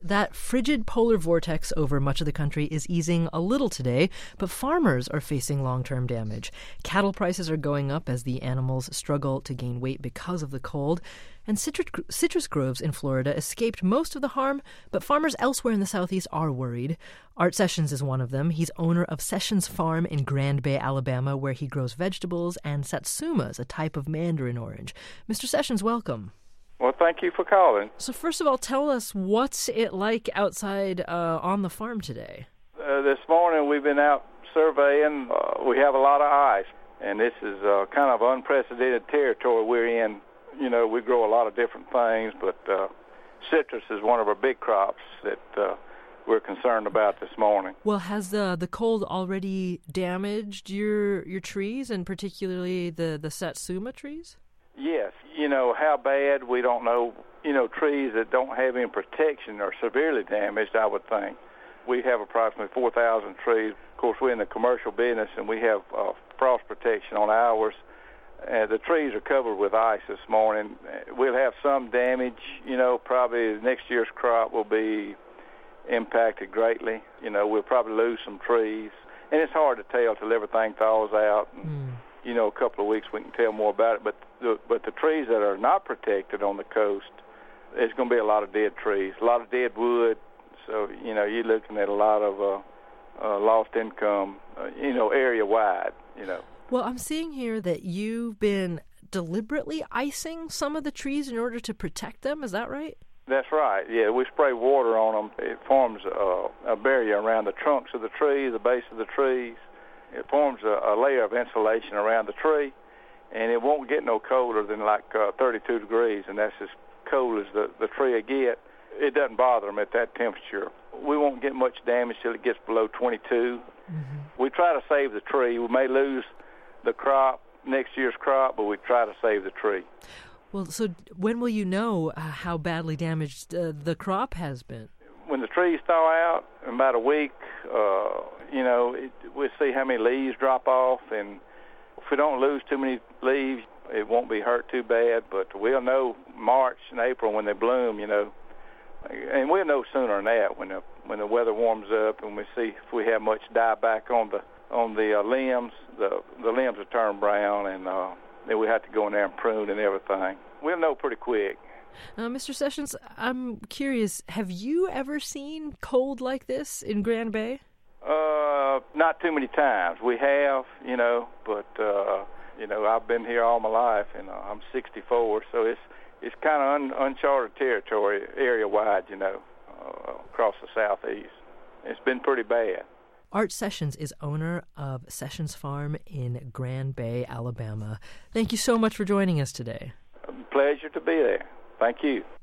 That frigid polar vortex over much of the country is easing a little today, but farmers are facing long-term damage. Cattle prices are going up as the animals struggle to gain weight because of the cold. And citrus groves in Florida escaped most of the harm, but farmers elsewhere in the Southeast are worried. Art Sessions is one of them. He's owner of Sessions Farm in Grand Bay, Alabama, where he grows vegetables and satsumas, a type of mandarin orange. Mr. Sessions, welcome. Well, thank you for calling. So first of all, tell us, what's it like outside on the farm today? This morning we've been out surveying. We have a lot of ice, and this is kind of unprecedented territory we're in. You know, we grow a lot of different things, but citrus is one of our big crops that we're concerned about this morning. Well, has the cold already damaged your trees, and particularly the satsuma trees? Yes. You know, how bad, we don't know. You know, trees that don't have any protection are severely damaged, I would think. We have approximately 4,000 trees. Of course, we're in the commercial business, and we have frost protection on ours. The trees are covered with ice this morning. We'll have some damage. You know, probably next year's crop will be impacted greatly. You know, we'll probably lose some trees. And it's hard to tell till everything thaws out. You know, a couple of weeks we can tell more about it. But the trees that are not protected on the coast, there's going to be a lot of dead trees, a lot of dead wood. So, you know, you're looking at a lot of lost income, you know, area-wide, you know. Well, I'm seeing here that you've been deliberately icing some of the trees in order to protect them. Is that right? That's right. Yeah, we spray water on them. It forms a barrier around the trunks of the trees, the base of the trees. It forms a layer of insulation around the tree, and it won't get no colder than like 32 degrees, and that's as cold as the tree will get. It doesn't bother them at that temperature. We won't get much damage till it gets below 22. We try to save the tree. We may lose the crop, next year's crop, but we try to save the tree. Well, so when will you know how badly damaged the crop has been? When the trees thaw out, in about a week, you know, we'll see how many leaves drop off, and if we don't lose too many leaves, it won't be hurt too bad, but we'll know March and April when they bloom, you know, and we'll know sooner than that when the weather warms up and we see if we have much dieback on the limbs. The limbs will turn brown, and then we have to go in there and prune and everything. We'll know pretty quick. Mr. Sessions, I'm curious, have you ever seen cold like this in Grand Bay? Not too many times. We have, you know, but, you know, I've been here all my life, and I'm 64, so it's kind of uncharted territory area-wide, you know, across the Southeast. It's been pretty bad. Art Sessions is owner of Sessions Farm in Grand Bay, Alabama. Thank you so much for joining us today. Pleasure to be there. Thank you.